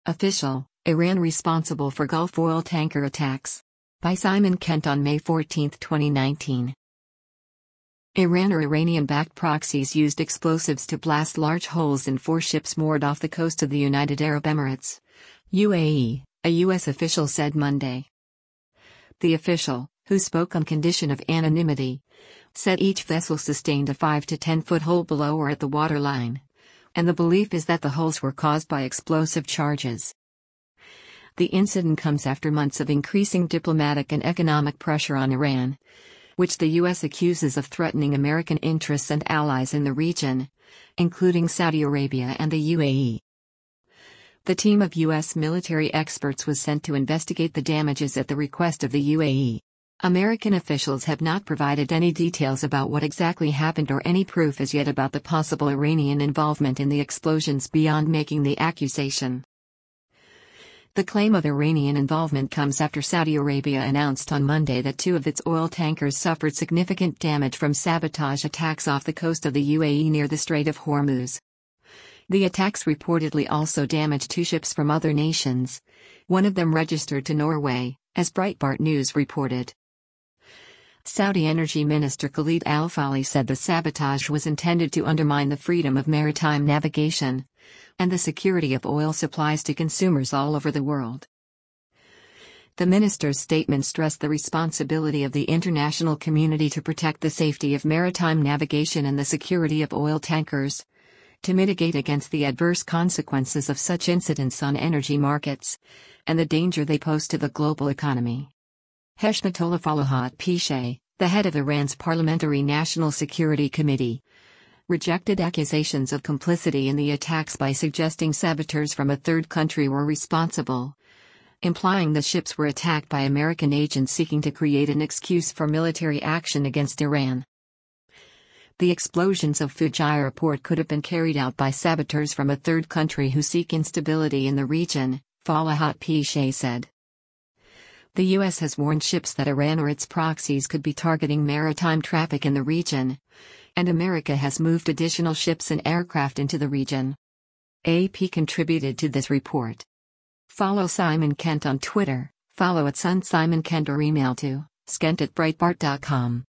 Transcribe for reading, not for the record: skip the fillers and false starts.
Official, Iran responsible for Gulf oil tanker attacks. By Simon Kent on May 14, 2019. Iran or Iranian-backed proxies used explosives to blast large holes in 4 ships moored off the coast of the United Arab Emirates, UAE, a U.S. official said Monday. The official, who spoke on condition of anonymity, said each vessel sustained a 5 to 10 foot hole below or at the waterline, and the belief is that the holes were caused by explosive charges. The incident comes after months of increasing diplomatic and economic pressure on Iran, which the U.S. accuses of threatening American interests and allies in the region, including Saudi Arabia and the UAE. The team of U.S. military experts was sent to investigate the damages at the request of the UAE. American officials have not provided any details about what exactly happened or any proof as yet about the possible Iranian involvement in the explosions beyond making the accusation. The claim of Iranian involvement comes after Saudi Arabia announced on Monday that 2 of its oil tankers suffered significant damage from sabotage attacks off the coast of the UAE near the Strait of Hormuz. The attacks reportedly also damaged 2 ships from other nations, one of them registered to Norway, as Breitbart News reported. Saudi Energy Minister Khalid Al-Falih said the sabotage was intended to undermine the freedom of maritime navigation and the security of oil supplies to consumers all over the world. The minister's statement stressed the responsibility of the international community to protect the safety of maritime navigation and the security of oil tankers, to mitigate against the adverse consequences of such incidents on energy markets, and the danger they pose to the global economy. Heshmatullah Falahat-Pishay, the head of Iran's Parliamentary National Security Committee, rejected accusations of complicity in the attacks by suggesting saboteurs from a third country were responsible, implying the ships were attacked by American agents seeking to create an excuse for military action against Iran. The explosions of Fujairah port could have been carried out by saboteurs from a third country who seek instability in the region, Falahat-Pishay said. The U.S. has warned ships that Iran or its proxies could be targeting maritime traffic in the region, and America has moved additional ships and aircraft into the region. AP contributed to this report. Follow Simon Kent on Twitter, follow @SunSimonKent or email to skent@breitbart.com.